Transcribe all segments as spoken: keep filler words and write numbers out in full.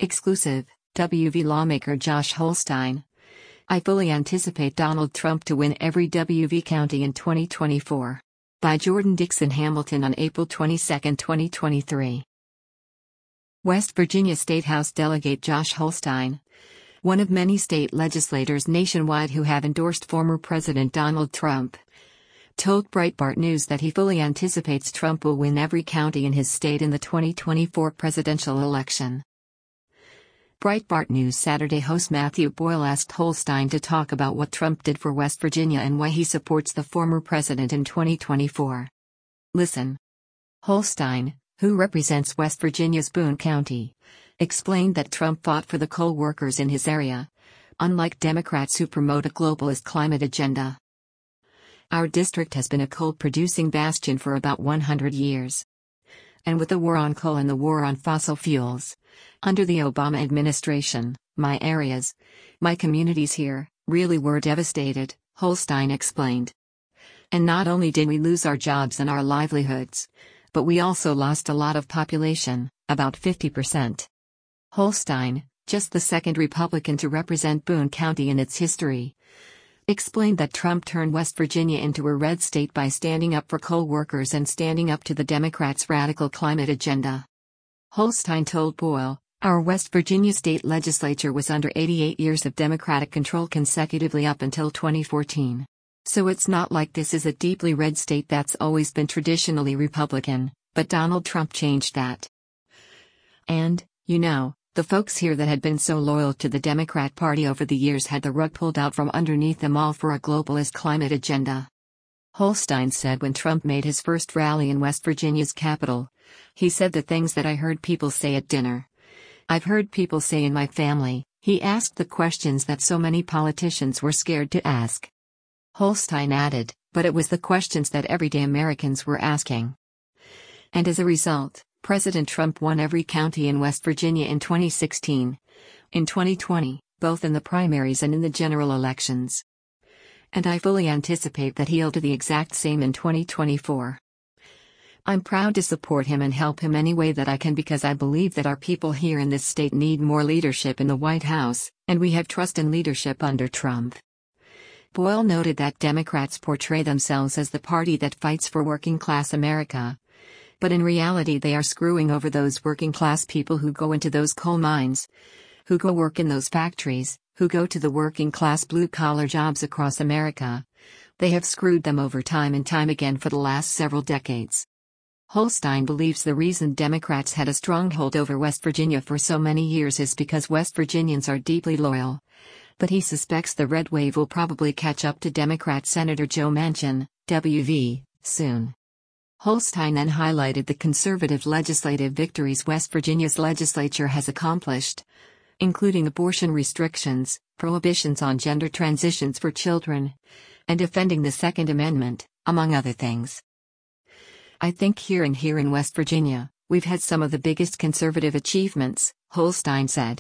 Exclusive, W V lawmaker Josh Holstein. I fully anticipate Donald Trump to win every W V county in twenty twenty-four. By Jordan Dixon Hamilton on April twenty-second, twenty twenty-three. West Virginia State House Delegate Josh Holstein, one of many state legislators nationwide who have endorsed former President Donald Trump, told Breitbart News that he fully anticipates Trump will win every county in his state in the twenty twenty-four presidential election. Breitbart News Saturday host Matthew Boyle asked Holstein to talk about what Trump did for West Virginia and why he supports the former president in twenty twenty-four. Listen. Holstein, who represents West Virginia's Boone County, explained that Trump fought for the coal workers in his area, unlike Democrats who promote a globalist climate agenda. Our district has been a coal-producing bastion for about one hundred years. And with the war on coal and the war on fossil fuels, under the Obama administration, my areas, my communities here, really were devastated, Holstein explained. And not only did we lose our jobs and our livelihoods, but we also lost a lot of population, about fifty percent. Holstein, just the second Republican to represent Boone County in its history, explained that Trump turned West Virginia into a red state by standing up for coal workers and standing up to the Democrats' radical climate agenda. Holstein told Boyle, "Our West Virginia state legislature was under eighty-eight years of Democratic control consecutively up until twenty fourteen. So it's not like this is a deeply red state that's always been traditionally Republican, but Donald Trump changed that. And, you know, the folks here that had been so loyal to the Democrat Party over the years had the rug pulled out from underneath them all for a globalist climate agenda." Holstein said when Trump made his first rally in West Virginia's capital, he said the things that I heard people say at dinner. I've heard people say in my family. He asked the questions that so many politicians were scared to ask. Holstein added, but it was the questions that everyday Americans were asking. And as a result, President Trump won every county in West Virginia in twenty sixteen, in twenty twenty, both in the primaries and in the general elections. And I fully anticipate that he'll do the exact same in twenty twenty-four. I'm proud to support him and help him any way that I can because I believe that our people here in this state need more leadership in the White House, and we have trust in leadership under Trump. Boyle noted that Democrats portray themselves as the party that fights for working-class America. But in reality they are screwing over those working-class people who go into those coal mines, who go work in those factories, who go to the working-class blue-collar jobs across America. They have screwed them over time and time again for the last several decades. Holstein believes the reason Democrats had a stronghold over West Virginia for so many years is because West Virginians are deeply loyal. But he suspects the red wave will probably catch up to Democrat Senator Joe Manchin, W V, soon. Holstein then highlighted the conservative legislative victories West Virginia's legislature has accomplished, including abortion restrictions, prohibitions on gender transitions for children, and defending the Second Amendment, among other things. I think here and here in West Virginia, we've had some of the biggest conservative achievements, Holstein said.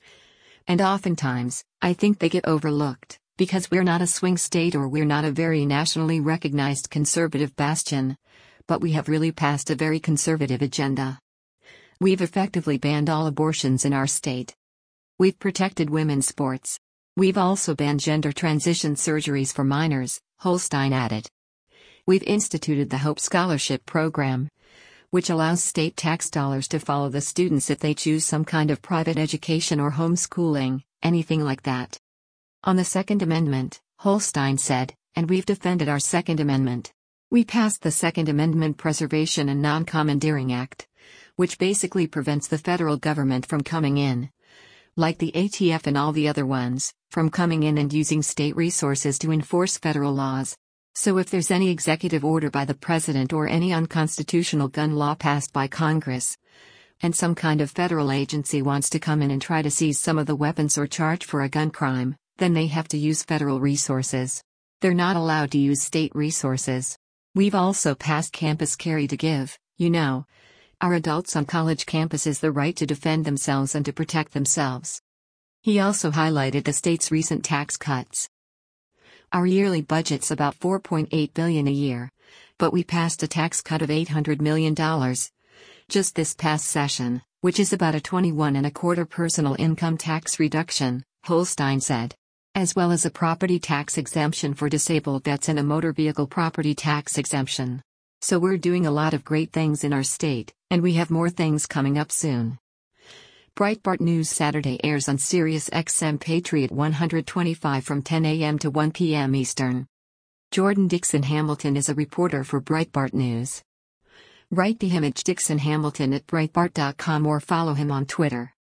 And oftentimes, I think they get overlooked, because we're not a swing state or we're not a very nationally recognized conservative bastion, but we have really passed a very conservative agenda. We've effectively banned all abortions in our state. We've protected women's sports. We've also banned gender transition surgeries for minors, Holstein added. We've instituted the Hope Scholarship Program, which allows state tax dollars to follow the students if they choose some kind of private education or homeschooling, anything like that. On the Second Amendment, Holstein said, and we've defended our Second Amendment. We passed the Second Amendment Preservation and Non-Commandeering Act, which basically prevents the federal government from coming in, like the A T F and all the other ones, from coming in and using state resources to enforce federal laws. So if there's any executive order by the president or any unconstitutional gun law passed by Congress, and some kind of federal agency wants to come in and try to seize some of the weapons or charge for a gun crime, then they have to use federal resources. They're not allowed to use state resources. We've also passed Campus Carry to give, you know, our adults on college campuses the right to defend themselves and to protect themselves. He also highlighted the state's recent tax cuts. Our yearly budget's about four point eight billion dollars a year, but we passed a tax cut of eight hundred million dollars just this past session, which is about a twenty-one and a quarter personal income tax reduction, Holstein said. As well as a property tax exemption for disabled vets and a motor vehicle property tax exemption. So we're doing a lot of great things in our state, and we have more things coming up soon. Breitbart News Saturday airs on Sirius X M Patriot one twenty-five from ten a m to one p m Eastern. Jordan Dixon Hamilton is a reporter for Breitbart News. Write to him at Dixon Hamilton at Breitbart dot com or follow him on Twitter.